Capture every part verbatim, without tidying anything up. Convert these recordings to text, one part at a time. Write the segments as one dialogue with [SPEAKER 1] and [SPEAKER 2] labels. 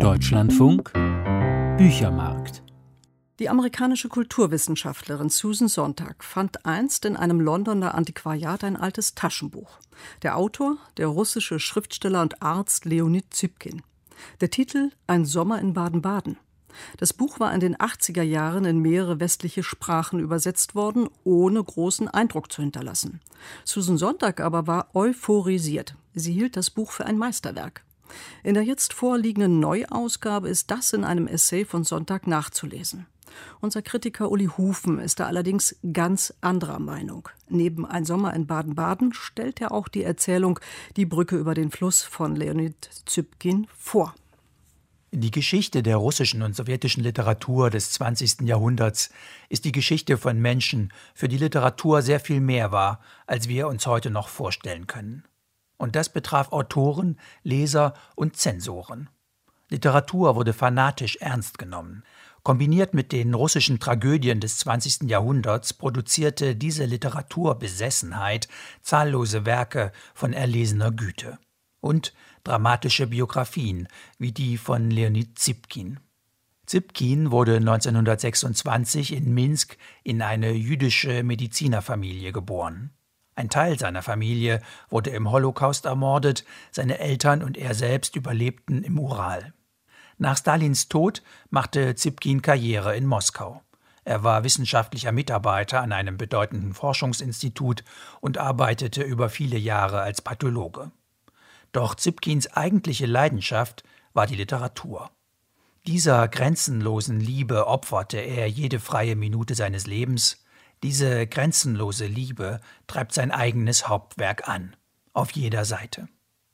[SPEAKER 1] Deutschlandfunk Büchermarkt.
[SPEAKER 2] Die amerikanische Kulturwissenschaftlerin Susan Sontag fand einst in einem Londoner Antiquariat ein altes Taschenbuch. Der Autor, der russische Schriftsteller und Arzt Leonid Zybkin. Der Titel »Ein Sommer in Baden-Baden«. Das Buch war in den achtziger Jahren in mehrere westliche Sprachen übersetzt worden, ohne großen Eindruck zu hinterlassen. Susan Sontag aber war euphorisiert. Sie hielt das Buch für ein Meisterwerk. In der jetzt vorliegenden Neuausgabe ist das in einem Essay von Sontag nachzulesen. Unser Kritiker Uli Hufen ist da allerdings ganz anderer Meinung. Neben Ein Sommer in Baden-Baden stellt er auch die Erzählung Die Brücke über den Fluss von Leonid Zybkin vor.
[SPEAKER 3] Die Geschichte der russischen und sowjetischen Literatur des zwanzigsten Jahrhunderts ist die Geschichte von Menschen, für die Literatur sehr viel mehr war, als wir uns heute noch vorstellen können. Und das betraf Autoren, Leser und Zensoren. Literatur wurde fanatisch ernst genommen. Kombiniert mit den russischen Tragödien des zwanzigsten Jahrhunderts produzierte diese Literaturbesessenheit zahllose Werke von erlesener Güte. Und dramatische Biografien, wie die von Leonid Zybkin. Zybkin wurde neunzehnhundertsechsundzwanzig in Minsk in eine jüdische Medizinerfamilie geboren. Ein Teil seiner Familie wurde im Holocaust ermordet, seine Eltern und er selbst überlebten im Ural. Nach Stalins Tod machte Zybkin Karriere in Moskau. Er war wissenschaftlicher Mitarbeiter an einem bedeutenden Forschungsinstitut und arbeitete über viele Jahre als Pathologe. Doch Zybkins eigentliche Leidenschaft war die Literatur. Dieser grenzenlosen Liebe opferte er jede freie Minute seines Lebens. Diese grenzenlose Liebe treibt sein eigenes Hauptwerk an, auf jeder Seite.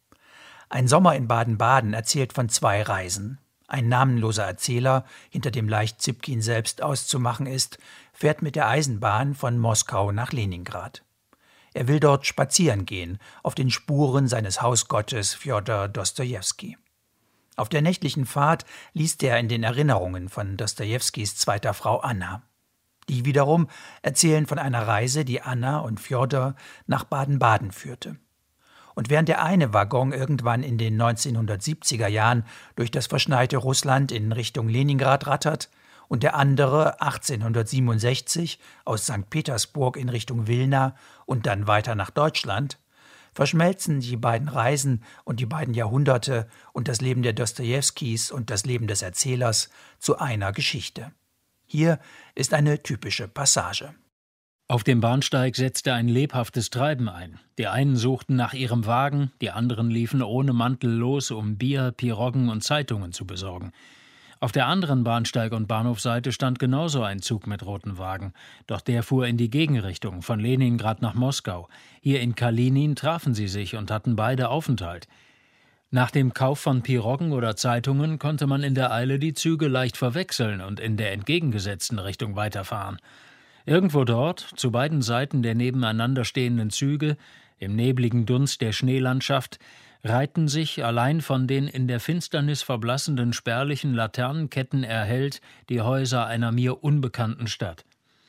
[SPEAKER 3] Ein Sommer in Baden-Baden erzählt von zwei Reisen. Ein namenloser Erzähler, hinter dem leicht Zybkin selbst auszumachen ist, fährt mit der Eisenbahn von Moskau nach Leningrad. Er will dort spazieren gehen, auf den Spuren seines Hausgottes Fjodor Dostojewski. Auf der nächtlichen Fahrt liest er in den Erinnerungen von Dostojewskis zweiter Frau Anna. Die wiederum erzählen von einer Reise, die Anna und Fjodor nach Baden-Baden führte. Und während der eine Waggon irgendwann in den neunzehnhundertsiebziger Jahren durch das verschneite Russland in Richtung Leningrad rattert und der andere achtzehnhundertsiebenundsechzig aus Sankt Petersburg in Richtung Wilna und dann weiter nach Deutschland, verschmelzen die beiden Reisen und die beiden Jahrhunderte und das Leben der Dostojewskis und das Leben des Erzählers zu einer Geschichte. Hier ist eine typische Passage.
[SPEAKER 1] Auf dem Bahnsteig setzte ein lebhaftes Treiben ein. Die einen suchten nach ihrem Wagen, die anderen liefen ohne Mantel los, um Bier, Piroggen und Zeitungen zu besorgen. Auf der anderen Bahnsteig- und Bahnhofseite stand genauso ein Zug mit roten Wagen. Doch der fuhr in die Gegenrichtung, von Leningrad nach Moskau. Hier in Kalinin trafen sie sich und hatten beide Aufenthalt. Nach dem Kauf von Piroggen oder Zeitungen konnte man in der Eile die Züge leicht verwechseln und in der entgegengesetzten Richtung weiterfahren. Irgendwo dort, zu beiden Seiten der nebeneinander stehenden Züge, im nebligen Dunst der Schneelandschaft, reihten sich, allein von den in der Finsternis verblassenden spärlichen Laternenketten erhellt, die Häuser einer mir unbekannten Stadt.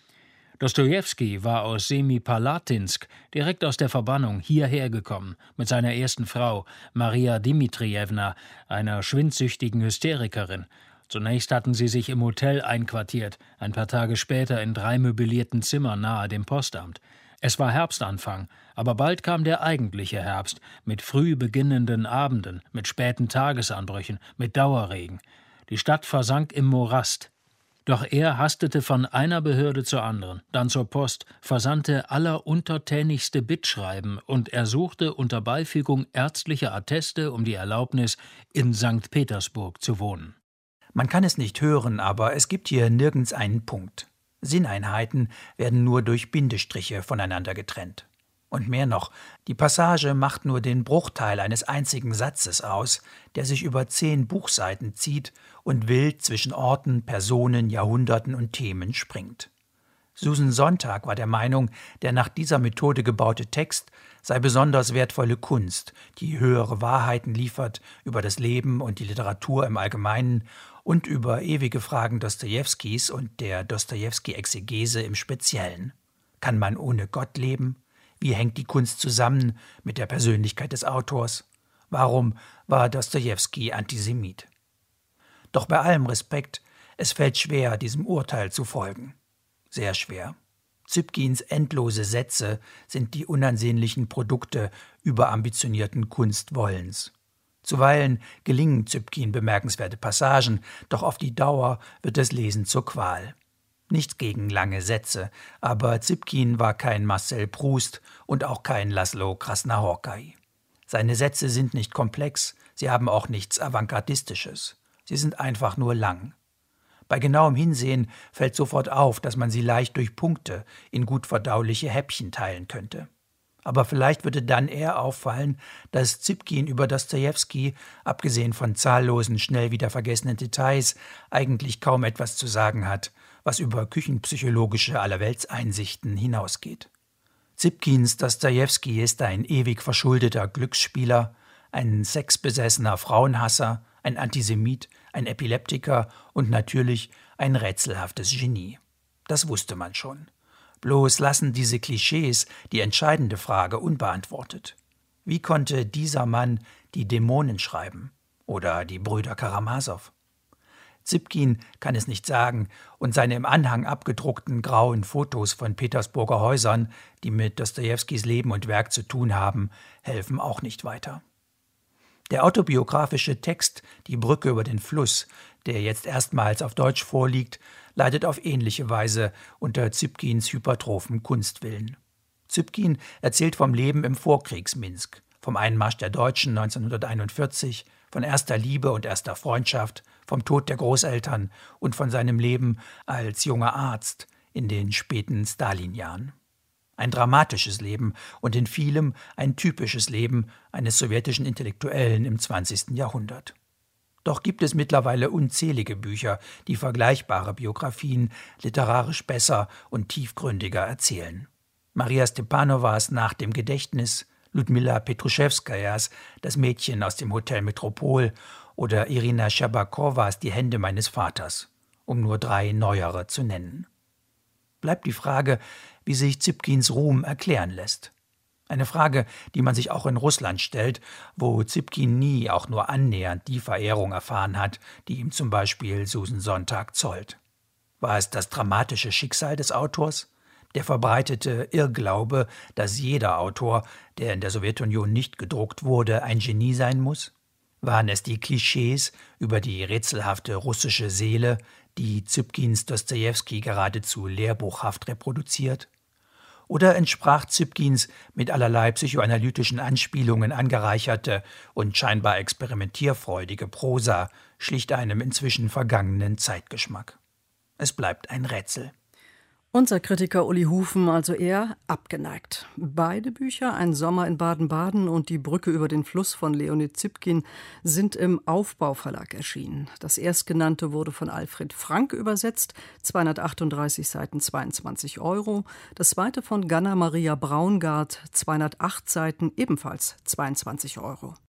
[SPEAKER 1] Dostojewski war aus Semipalatinsk, direkt aus der Verbannung, hierher gekommen, mit seiner ersten Frau, Maria Dmitriewna, einer schwindsüchtigen Hysterikerin. Zunächst hatten sie sich im Hotel einquartiert, ein paar Tage später in drei möblierten Zimmern nahe dem Postamt. Es war Herbstanfang, aber bald kam der eigentliche Herbst, mit früh beginnenden Abenden, mit späten Tagesanbrüchen, mit Dauerregen. Die Stadt versank im Morast. Doch er hastete von einer Behörde zur anderen, dann zur Post, versandte alleruntertänigste Bittschreiben und ersuchte unter Beifügung ärztlicher Atteste um die Erlaubnis, in Sankt Petersburg zu wohnen.
[SPEAKER 3] Man kann es nicht hören, aber es gibt hier nirgends einen Punkt. Sinneinheiten werden nur durch Bindestriche voneinander getrennt. Und mehr noch, die Passage macht nur den Bruchteil eines einzigen Satzes aus, der sich über zehn Buchseiten zieht und wild zwischen Orten, Personen, Jahrhunderten und Themen springt. Susan Sontag war der Meinung, der nach dieser Methode gebaute Text sei besonders wertvolle Kunst, die höhere Wahrheiten liefert über das Leben und die Literatur im Allgemeinen und über ewige Fragen Dostojewskis und der Dostojewski-Exegese im Speziellen. Kann man ohne Gott leben? Wie hängt die Kunst zusammen mit der Persönlichkeit des Autors? Warum war Dostojewski Antisemit? Doch bei allem Respekt, es fällt schwer, diesem Urteil zu folgen. Sehr schwer. Zübkins endlose Sätze sind die unansehnlichen Produkte überambitionierten Kunstwollens. Zuweilen gelingen Zübkin bemerkenswerte Passagen, doch auf die Dauer wird das Lesen zur Qual. Nichts gegen lange Sätze, aber Zübkin war kein Marcel Proust und auch kein Laszlo Krasznahorkai. Seine Sätze sind nicht komplex, sie haben auch nichts Avantgardistisches. Sie sind einfach nur lang. Bei genauem Hinsehen fällt sofort auf, dass man sie leicht durch Punkte in gut verdauliche Häppchen teilen könnte. Aber vielleicht würde dann eher auffallen, dass Zübkin über Dostojewski, abgesehen von zahllosen, schnell wieder vergessenen Details, eigentlich kaum etwas zu sagen hat, was über küchenpsychologische Allerweltseinsichten hinausgeht. Zübkins Dostojewski ist ein ewig verschuldeter Glücksspieler, ein sexbesessener Frauenhasser, ein Antisemit, ein Epileptiker und natürlich ein rätselhaftes Genie. Das wusste man schon. Bloß lassen diese Klischees die entscheidende Frage unbeantwortet. Wie konnte dieser Mann die Dämonen schreiben? Oder die Brüder Karamasow? Zübkin kann es nicht sagen und seine im Anhang abgedruckten grauen Fotos von Petersburger Häusern, die mit Dostojewskis Leben und Werk zu tun haben, helfen auch nicht weiter. Der autobiografische Text »Die Brücke über den Fluss«, der jetzt erstmals auf Deutsch vorliegt, leidet auf ähnliche Weise unter Zübkins hypertrophen Kunstwillen. Zübkin erzählt vom Leben im Vorkriegs-Minsk, vom Einmarsch der Deutschen neunzehnhunderteinundvierzig, von erster Liebe und erster Freundschaft, vom Tod der Großeltern und von seinem Leben als junger Arzt in den späten Stalin-Jahren. Ein dramatisches Leben und in vielem ein typisches Leben eines sowjetischen Intellektuellen im zwanzigsten Jahrhundert. Doch gibt es mittlerweile unzählige Bücher, die vergleichbare Biografien literarisch besser und tiefgründiger erzählen. Maria Stepanowas Nach dem Gedächtnis, Ludmila Petruschewskajas Das Mädchen aus dem Hotel Metropol oder Irina Scherbakowas Die Hände meines Vaters, um nur drei neuere zu nennen. Bleibt die Frage, wie sich Zübkins Ruhm erklären lässt. Eine Frage, die man sich auch in Russland stellt, wo Zübkin nie auch nur annähernd die Verehrung erfahren hat, die ihm zum Beispiel Susan Sontag zollt. War es das dramatische Schicksal des Autors? Der verbreitete Irrglaube, dass jeder Autor, der in der Sowjetunion nicht gedruckt wurde, ein Genie sein muss? Waren es die Klischees über die rätselhafte russische Seele, die Zübkins Dostojewski geradezu lehrbuchhaft reproduziert? Oder entsprach Zübkins mit allerlei psychoanalytischen Anspielungen angereicherte und scheinbar experimentierfreudige Prosa schlicht einem inzwischen vergangenen Zeitgeschmack? Es bleibt ein Rätsel.
[SPEAKER 2] Unser Kritiker Uli Hufen also eher abgeneigt. Beide Bücher, Ein Sommer in Baden-Baden und Die Brücke über den Fluss von Leonid Zübkin, sind im Aufbau-Verlag erschienen. Das erstgenannte wurde von Alfred Frank übersetzt, zweihundertachtunddreißig Seiten, zweiundzwanzig Euro. Das zweite von Ganna Maria Braungart, zweihundertacht Seiten, ebenfalls zweiundzwanzig Euro.